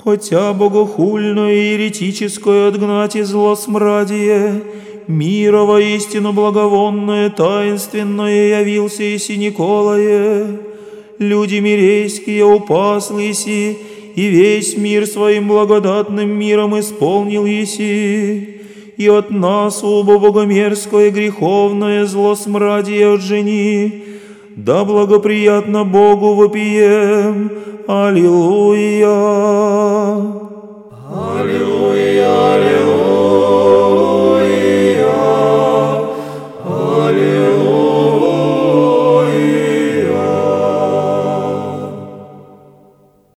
хотя богохульное и еретическое отгнать из злосмрадие, мира воистину благовонное, таинственное явился еси Николае. Люди мирейские упаслыси, и весь мир своим благодатным миром исполнил еси. И от нас, убо богомерзкое греховное злосмрадие отжени, да благоприятно Богу вопием. Аллилуйя.